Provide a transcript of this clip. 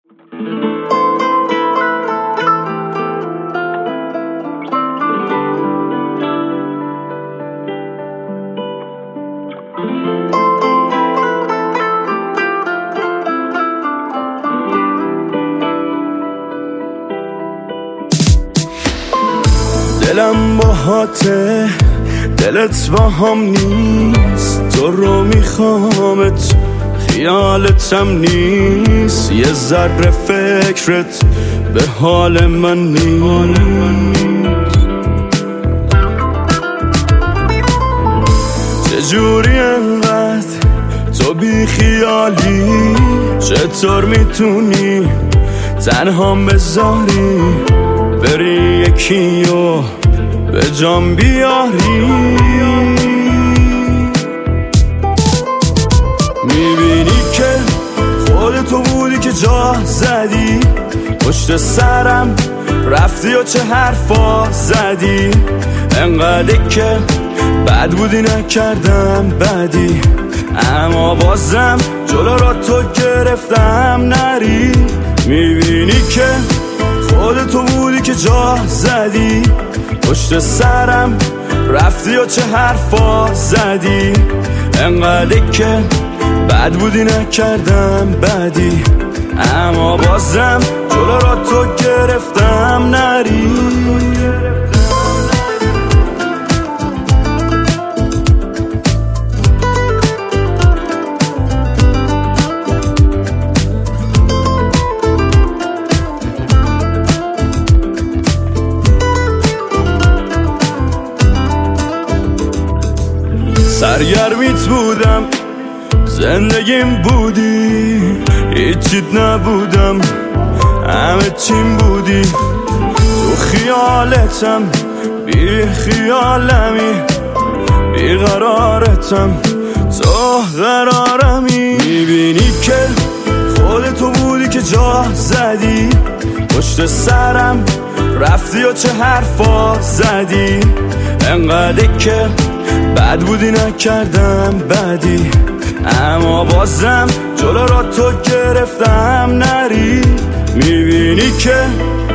دلم باهاته، دلت با هم نیست. تو رو میخوامت، خیالتم نیست. یه ذره فکرت به حال من نیست. چجوری انقدر تو بی خیالی؟ چطور میتونی تنهام بذاری؟ بری یکیو به جام بیاری. میبینی که خودتو بودی که جا زدی، پشت سرم رفتی و چه حرفا زدی. انقدر که بد بودی نکردم بدی، اما بازم جلو را تو گرفتم نری. میبینی که خودتو بودی که جا زدی، پشت سرم رفتی و چه حرفا زدی. انقدر که بد بودی نکردم بدی، اما بازم جلو را تو گرفتم نری. سرگرمیت بودم، زندگیم بودی، هیچیت نبودم، همه چیم بودی. تو خیالتم بی خیالمی، بی قرارتم تو قرارمی. میبینی که خودتو بودی که جا زدی، پشت سرم رفتی و چه حرفا زدی. انقدر که بد بودی نکردم بدی، اما بازم جلو را تو گرفتم نری. میبینی که